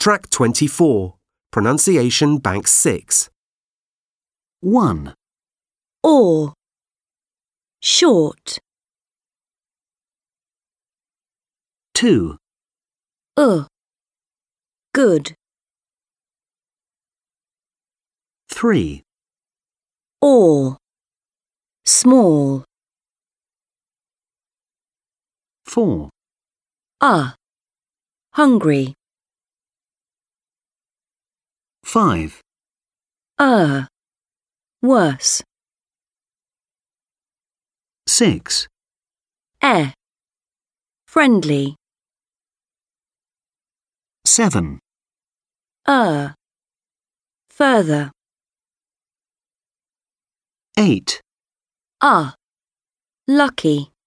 Track 24. Pronunciation Bank 6. 1, Or. Short. 2, Good. 3, Or. Small. 4, Hungry. 5, Worse. 6, Friendly. 7, Further. 8, Lucky.